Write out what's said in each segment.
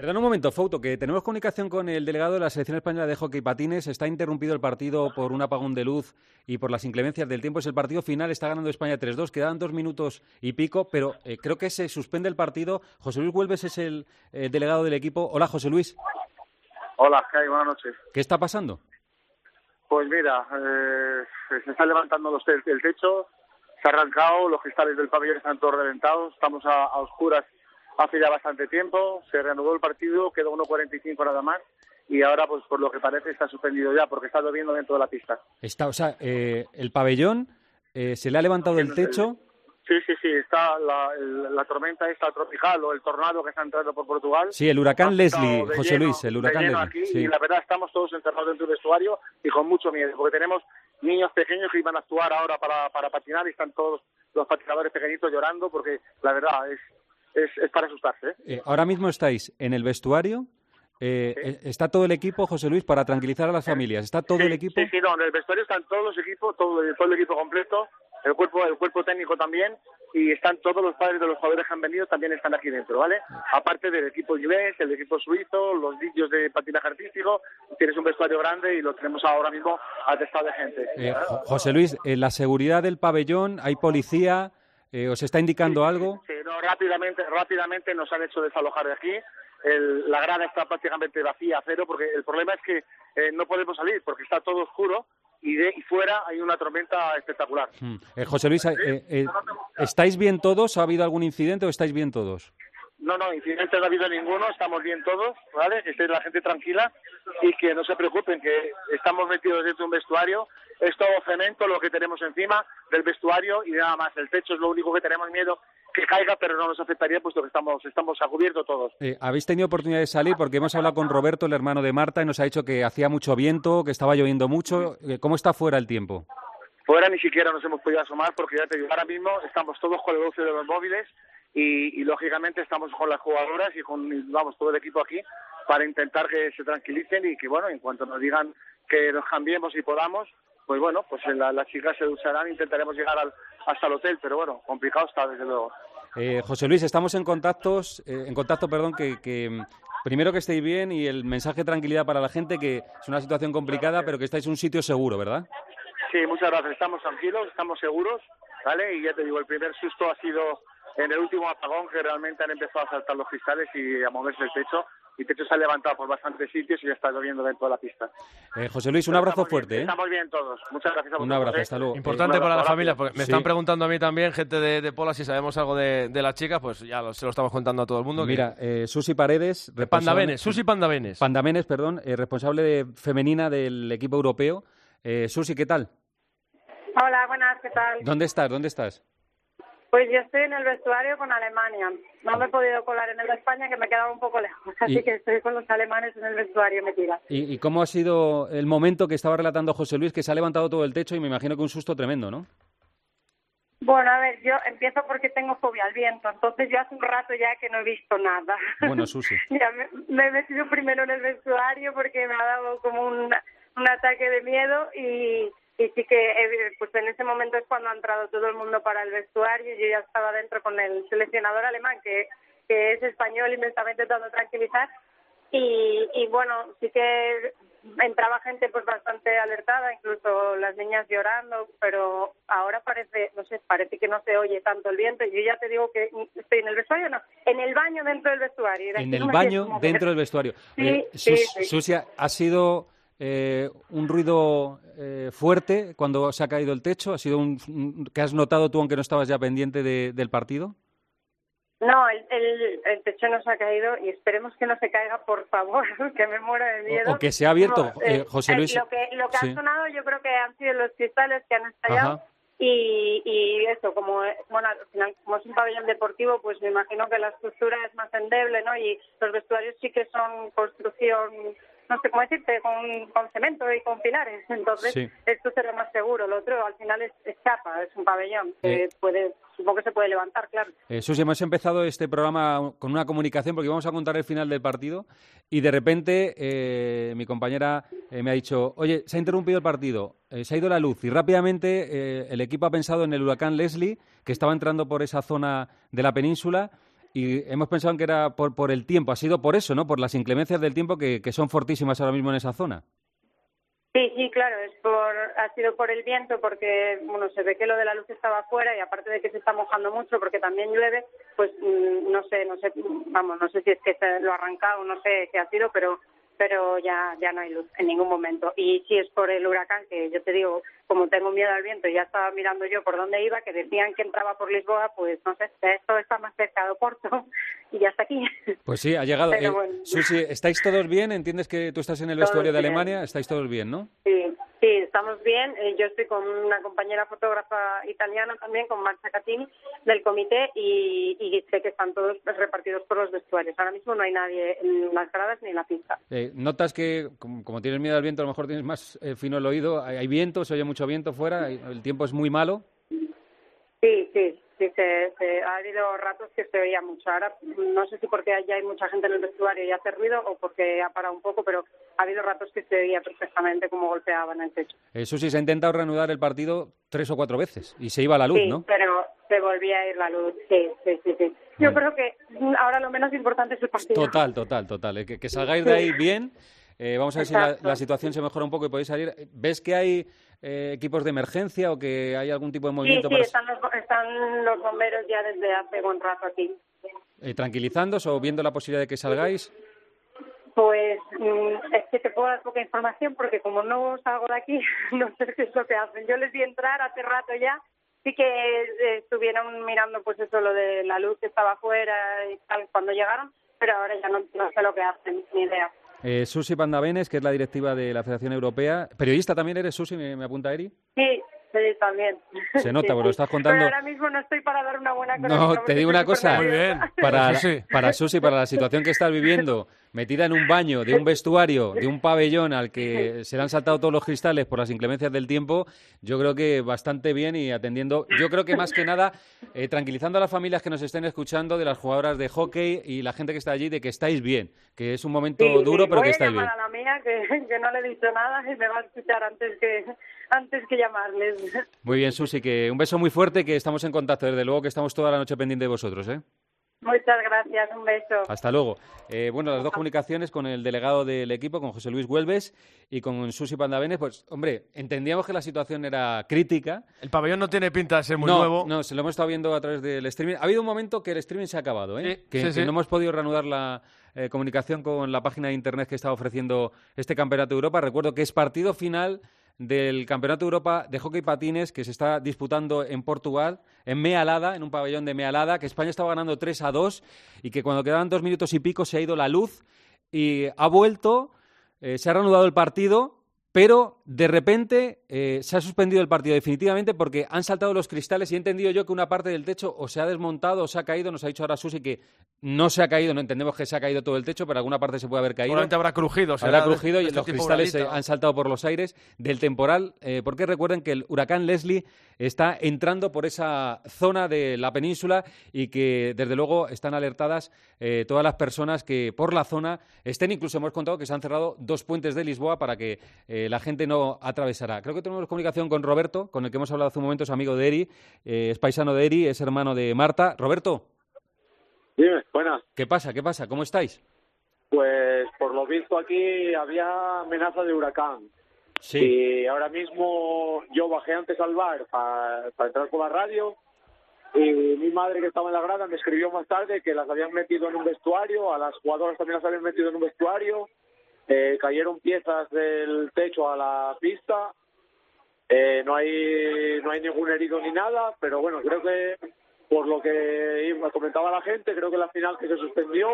Perdón un momento, Fouto, que tenemos comunicación con el delegado de la Selección Española de Hockey Patines. Está interrumpido el partido por un apagón de luz y por las inclemencias del tiempo. Es el partido final, está ganando España 3-2. Quedan 2 minutos y pico, pero creo que se suspende el partido. José Luis Huelves es el delegado del equipo. Hola, José Luis. Hola, ¿qué hay? Buenas noches. ¿Qué está pasando? Pues mira, se está levantando el techo, se ha arrancado, los cristales del pabellón están todos reventados, estamos a oscuras hace ya bastante tiempo, se reanudó el partido, quedó 1:45 nada más, y ahora, pues por lo que parece, está suspendido ya, porque está lloviendo dentro de la pista. El pabellón se le ha levantado el techo. Sí, está la tormenta esta tropical o el tornado que está entrando por Portugal. Sí, el huracán Leslie, José Luis, el huracán Leslie. Aquí, sí. Y la verdad estamos todos encerrados dentro del vestuario y con mucho miedo, porque tenemos niños pequeños que iban a actuar ahora para patinar y están todos los patinadores pequeñitos llorando, porque la verdad es para asustarse. Ahora mismo estáis en el vestuario. ¿Está todo el equipo, José Luis, para tranquilizar a las familias? ¿Está todo el equipo? Sí, no, en el vestuario están todos los equipos, todo el equipo completo, el cuerpo técnico también, y están todos los padres de los jugadores que han venido, también están aquí dentro, ¿vale? Aparte del equipo inglés, el equipo suizo, los niños de patinaje artístico, tienes un vestuario grande y lo tenemos ahora mismo atestado de gente. José Luis, la seguridad del pabellón, ¿hay policía? ¿Os está indicando algo? Sí, no, rápidamente nos han hecho desalojar de aquí. La grada está prácticamente vacía, a cero, porque el problema es que no podemos salir porque está todo oscuro y fuera hay una tormenta espectacular. José Luis, ¿estáis bien todos? ¿Ha habido algún incidente o estáis bien todos? No, incidentes no ha habido ninguno, estamos bien todos, ¿vale? Que esté la gente tranquila y que no se preocupen, que estamos metidos dentro de un vestuario, es todo cemento lo que tenemos encima del vestuario y nada más, el techo es lo único que tenemos miedo que caiga, pero no nos afectaría puesto que estamos a cubierto todos. ¿Habéis tenido oportunidad de salir? Porque hemos hablado con Roberto, el hermano de Marta, y nos ha dicho que hacía mucho viento, que estaba lloviendo mucho. ¿Cómo está fuera el tiempo? Fuera ni siquiera nos hemos podido asomar porque ya te digo, ahora mismo estamos todos con el uso de los móviles y lógicamente estamos con las jugadoras y con todo el equipo aquí para intentar que se tranquilicen y que bueno, en cuanto nos digan que nos cambiemos y podamos, pues bueno, pues las chicas se ducharán, intentaremos llegar hasta el hotel, pero bueno, complicado está desde luego. José Luis, estamos en contacto, que primero que estéis bien y el mensaje de tranquilidad para la gente, que es una situación complicada, pero que estáis en un sitio seguro, ¿verdad? Sí, muchas gracias, estamos tranquilos, estamos seguros, ¿vale? Y ya te digo, el primer susto ha sido en el último apagón, que realmente han empezado a saltar los cristales y a moverse el techo. Y el techo se ha levantado por bastantes sitios y ya está lloviendo dentro de la pista. José Luis, un abrazo fuerte. Estamos bien todos. Muchas gracias a vosotros. Un abrazo, hasta luego. Importante para la familia, porque me están preguntando a mí también, gente de Pola, si sabemos algo de las chicas, pues ya se lo estamos contando a todo el mundo. Mira, Susi Paredes... Susi Pandamenes. Pandamenes, perdón, responsable femenina del equipo europeo. Susi, ¿qué tal? Hola, buenas, ¿qué tal? ¿Dónde estás? Pues yo estoy en el vestuario con Alemania. No me he podido colar en el de España, que me quedaba un poco lejos. Así que estoy con los alemanes en el vestuario metida. ¿Y cómo ha sido el momento que estaba relatando José Luis, que se ha levantado todo el techo y me imagino que un susto tremendo, ¿no? Bueno, a ver, yo empiezo porque tengo fobia al viento. Entonces yo hace un rato ya que no he visto nada. Bueno, Susi. Ya me he metido primero en el vestuario porque me ha dado como un ataque de miedo y sí que pues en ese momento es cuando ha entrado todo el mundo para el vestuario. Yo ya estaba dentro con el seleccionador alemán que es español y me estaba intentando tranquilizar y bueno, sí que entraba gente pues bastante alertada, incluso las niñas llorando, pero ahora parece que no se oye tanto el viento. Yo ya te digo que estoy en el vestuario, no, en el baño dentro del vestuario. En el baño dentro del vestuario. Sí, Susi, ¿ha sido un ruido fuerte cuando se ha caído el techo? ¿Ha sido que has notado tú, aunque no estabas ya pendiente del partido? No, el techo no se ha caído y esperemos que no se caiga, por favor, que me muero de miedo. O que se ha abierto, José Luis. Lo que ha sonado yo creo que han sido los cristales que han estallado. Y eso, como bueno, al final, como es un pabellón deportivo, pues me imagino que la estructura es más endeble, ¿no? Y los vestuarios sí que son construcción, no sé cómo decirte, con cemento y con pilares. Entonces, esto será más seguro. Lo otro, al final, es chapa, es un pabellón que supongo que se puede levantar, claro. Susi, hemos empezado este programa con una comunicación porque vamos a contar el final del partido y de repente mi compañera me ha dicho, oye, se ha interrumpido el partido, se ha ido la luz y rápidamente el equipo ha pensado en el huracán Leslie, que estaba entrando por esa zona de la península y hemos pensado que era por el tiempo. Ha sido por eso, ¿no? Por las inclemencias del tiempo que son fortísimas ahora mismo en esa zona. Sí, claro, ha sido por el viento, porque bueno, se ve que lo de la luz estaba afuera y aparte de que se está mojando mucho porque también llueve, pues no sé si es que se lo ha arrancado, no sé qué ha sido, pero ya no hay luz en ningún momento. Y si es por el huracán, que yo te digo, como tengo miedo al viento y ya estaba mirando yo por dónde iba, que decían que entraba por Lisboa, pues no sé, esto está más cerca de Oporto y ya está aquí. Pues sí, ha llegado. Bueno. Susi, ¿estáis todos bien? ¿Entiendes que tú estás en el vestuario de Alemania? ¿Estáis todos bien, no? Sí, estamos bien. Yo estoy con una compañera fotógrafa italiana también, con Marcia Catini, del comité, y sé que están todos repartidos por los vestuarios. Ahora mismo no hay nadie en las gradas ni en la pista. ¿Notas que, como tienes miedo al viento, a lo mejor tienes más fino el oído? ¿Hay viento? ¿Se oye mucho viento fuera? ¿El tiempo es muy malo? Sí, ha habido ratos que se oía mucho. Ahora no sé si porque ya hay mucha gente en el vestuario y hace ruido o porque ha parado un poco, pero ha habido ratos que se oía perfectamente como golpeaban el techo. Susi, se ha intentado reanudar el partido 3 o 4 veces y se iba la luz, ¿no? Sí, pero se volvía a ir la luz, sí. Yo creo que ahora lo menos importante es el partido. Total. Que salgáis de ahí bien. Vamos a ver si la situación se mejora un poco y podéis salir. ¿Ves que hay equipos de emergencia o que hay algún tipo de movimiento? Sí, están los bomberos ya desde hace buen rato aquí. ¿Tranquilizándoos o viendo la posibilidad de que salgáis? Pues es que te puedo dar poca información porque como no salgo de aquí, no sé qué es lo que hacen. Yo les vi entrar hace rato ya, sí que estuvieron mirando pues eso, lo de la luz que estaba afuera y tal cuando llegaron, pero ahora ya no sé lo que hacen, ni idea. Susi Pandavenes, que es la directiva de la Federación Europea. ¿Periodista también eres, Susi? ¿Me apunta Eri? Sí, también. Se nota, porque lo estás contando. Pero ahora mismo no estoy para dar una buena crónica. No, te digo una cosa. Muy bien. Para Susi, para la situación que estás viviendo, metida en un baño de un vestuario, de un pabellón al que se le han saltado todos los cristales por las inclemencias del tiempo, yo creo que bastante bien y atendiendo. Yo creo que más que nada, tranquilizando a las familias que nos estén escuchando, de las jugadoras de hockey y la gente que está allí, de que estáis bien, que es un momento duro, pero que estáis bien. Voy a llamar a la mía, que no le he dicho nada y me va a escuchar antes que llamarles. Muy bien, Susi, que un beso muy fuerte, que estamos en contacto. Desde luego que estamos toda la noche pendientes de vosotros, ¿eh? Muchas gracias, un beso. Hasta luego. Las dos comunicaciones con el delegado del equipo, con José Luis Güelves y con Susi Pandavenes, pues, hombre, entendíamos que la situación era crítica. El pabellón no tiene pinta de ser muy nuevo. No, se lo hemos estado viendo a través del streaming. Ha habido un momento que el streaming se ha acabado, ¿eh? Que no hemos podido reanudar la comunicación con la página de internet que está ofreciendo este Campeonato de Europa. Recuerdo que es partido final del Campeonato de Europa de Hockey Patines que se está disputando en Portugal, en Mealada, en un pabellón de Mealada, que España estaba ganando 3-2 y que cuando quedaban 2 minutos y pico se ha ido la luz y ha vuelto, se ha reanudado el partido, pero de repente se ha suspendido el partido definitivamente porque han saltado los cristales y he entendido yo que una parte del techo o se ha desmontado o se ha caído. Nos ha dicho ahora Susi que no se ha caído, no entendemos que se ha caído todo el techo, pero alguna parte se puede haber caído. Seguramente habrá crujido. Habrá crujido y los cristales han saltado por los aires del temporal, porque recuerden que el huracán Leslie está entrando por esa zona de la península y que desde luego están alertadas todas las personas que por la zona estén. Incluso hemos contado que se han cerrado 2 puentes de Lisboa para que la gente no atravesará. Creo que tenemos comunicación con Roberto, con el que hemos hablado hace un momento, es amigo de Eri, es paisano de Eri, es hermano de Marta. Roberto. Dime, buenas. ¿Qué pasa? ¿Cómo estáis? Pues por lo visto aquí había amenaza de huracán. Sí. Y ahora mismo yo bajé antes al bar para entrar por la radio y mi madre, que estaba en la grada, me escribió más tarde que las habían metido en un vestuario, a las jugadoras también las habían metido en un vestuario, cayeron piezas del techo a la pista, no hay ningún herido ni nada, pero bueno, creo que por lo que comentaba la gente, creo que la final que se suspendió,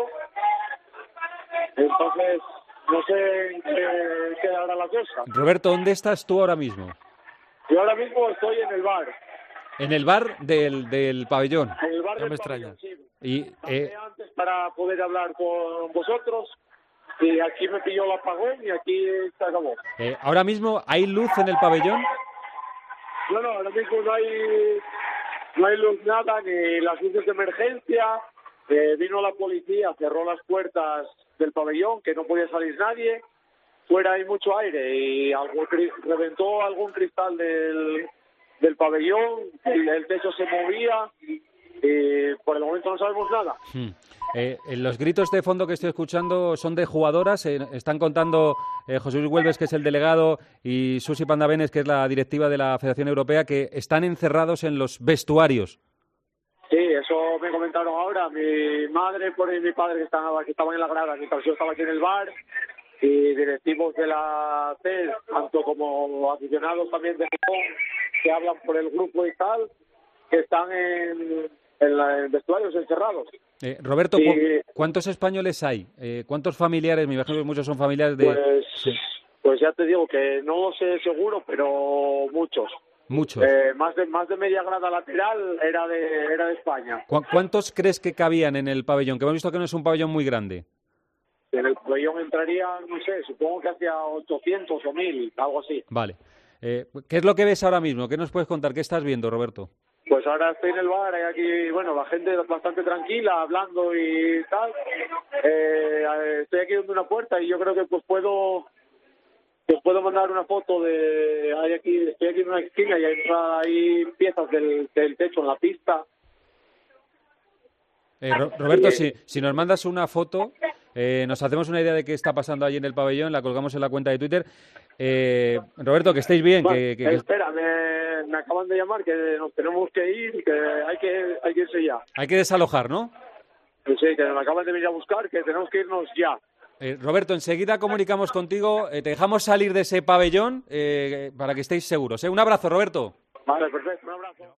entonces no sé en qué quedará la cosa. Roberto, ¿dónde estás tú ahora mismo? Yo ahora mismo estoy en el bar. ¿En el bar del pabellón? En el bar no del me extraña. pabellón, sí. Y antes para poder hablar con vosotros y aquí me pilló el apagón y aquí se acabó. ¿Ahora mismo hay luz en el pabellón? No, ahora mismo no hay luz nada, ni las luces de emergencia. Vino la policía, cerró las puertas del pabellón, que no podía salir nadie. Fuera hay mucho aire y reventó algún cristal del pabellón, y el techo se movía y por el momento no sabemos nada. Los gritos de fondo que estoy escuchando son de jugadoras. Están contando José Luis Huelves, que es el delegado, y Susi Pandavenes, que es la directiva de la Federación Europea, que están encerrados en los vestuarios. Sí, eso me comentaron ahora. Mi madre y mi padre que estaban en la grada, mientras yo estaba aquí en el bar, y directivos de la CES, tanto como aficionados también de Japón, que hablan por el grupo y tal, que están en vestuarios encerrados. Roberto, ¿cuántos españoles hay? ¿Cuántos familiares? Me imagino que muchos son familiares de... Pues, sí. Pues ya te digo que no lo sé seguro, pero muchos. Muchos. Más de media grada lateral era de España. ¿Cuántos crees que cabían en el pabellón? Que hemos visto que no es un pabellón muy grande. En el pabellón entrarían, no sé, supongo que hacia 800 o 1000, algo así. Vale. ¿Qué es lo que ves ahora mismo? ¿Qué nos puedes contar? ¿Qué estás viendo, Roberto? Pues ahora estoy en el bar, hay aquí, bueno, la gente bastante tranquila, hablando y tal. Estoy aquí en una puerta y yo creo que pues puedo mandar una foto estoy aquí en una esquina y hay piezas del techo en la pista. Roberto, si nos mandas una foto, nos hacemos una idea de qué está pasando allí en el pabellón, la colgamos en la cuenta de Twitter. Roberto, que estéis bien. Vale, espera, me acaban de llamar que nos tenemos que ir, que hay que irse ya. Hay que desalojar, ¿no? Sí, que me acaban de venir a buscar, que tenemos que irnos ya. Roberto, enseguida comunicamos contigo, te dejamos salir de ese pabellón para que estéis seguros. Un abrazo, Roberto. Vale, perfecto, un abrazo.